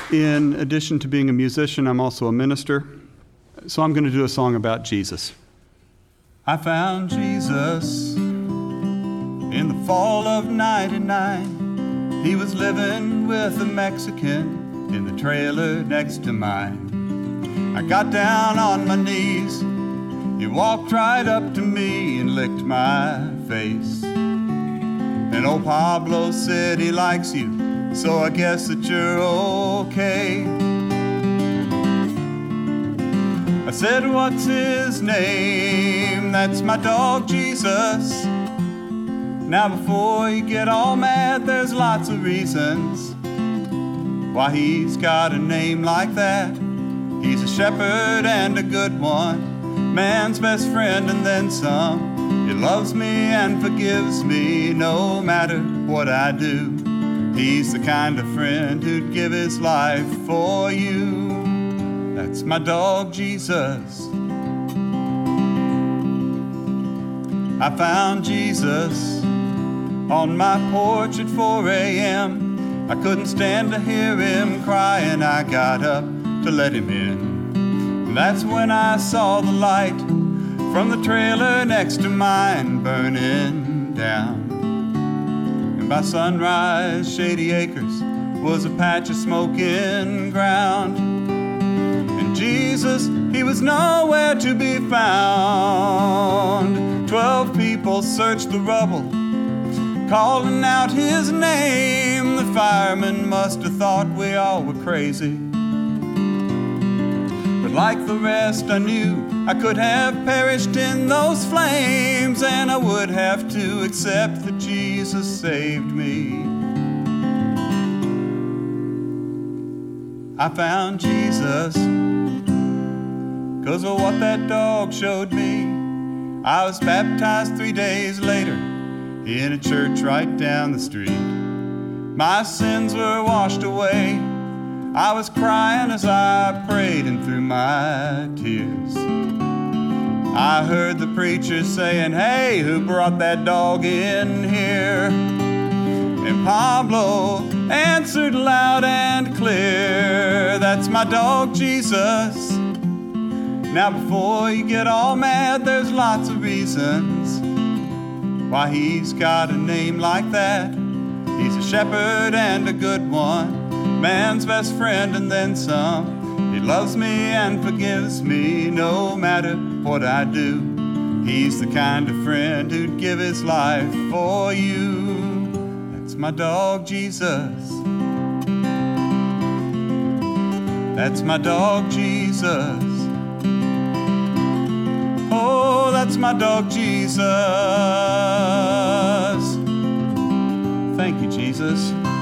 In addition to being a musician, I'm also a minister. So I'm going to do a song about Jesus. I found Jesus in the fall of '99. He was living with a Mexican in the trailer next to mine. I got down on my knees. He walked right up to me and licked my face. And old Pablo said he likes you, so I guess that you're okay. I said, what's his name? That's my dog, Jesus. Now before you get all mad, there's lots of reasons why he's got a name like that. He's a shepherd and a good one, man's best friend and then some. He loves me and forgives me no matter what I do. He's the kind of friend who'd give his life for you. That's my dog, Jesus. I found Jesus on my porch at 4 a.m. I couldn't stand to hear him cry, and I got up to let him in. And that's when I saw the light from the trailer next to mine burning down. And by sunrise, Shady Acres was a patch of smoking ground. And Jesus, he was nowhere to be found. 12 people searched the rubble, calling out his name. The firemen must have thought we all were crazy. But like the rest, I knew I could have perished in those flames, and I would have to accept that Jesus saved me. I found Jesus 'cause of what that dog showed me. I was baptized 3 days later in a church right down the street. My sins were washed away. I was crying as I prayed, and through my tears I heard the preacher saying, hey, who brought that dog in here? And Pablo answered loud and clear, that's my dog, Jesus. Now before you get all mad, there's lots of reasons why he's got a name like that. He's a shepherd and a good one, man's best friend and then some. He loves me and forgives me no matter what I do. He's the kind of friend who'd give his life for you. That's my dog, Jesus. That's my dog, Jesus. Oh, that's my dog, Jesus. Thank you, Jesus.